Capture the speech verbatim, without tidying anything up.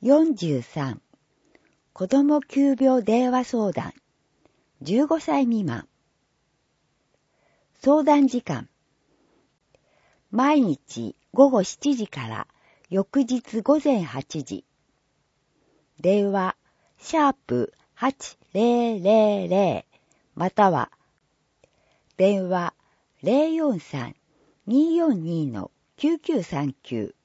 よんじゅうさん、子ども急病電話相談、じゅうごさい未満。相談時間。毎日午後しちじから翌日午前はちじ。電話、シャープはちぜろぜろぜろまたは、電話 ゼロよんさん にーよんにー きゅうきゅうさんきゅう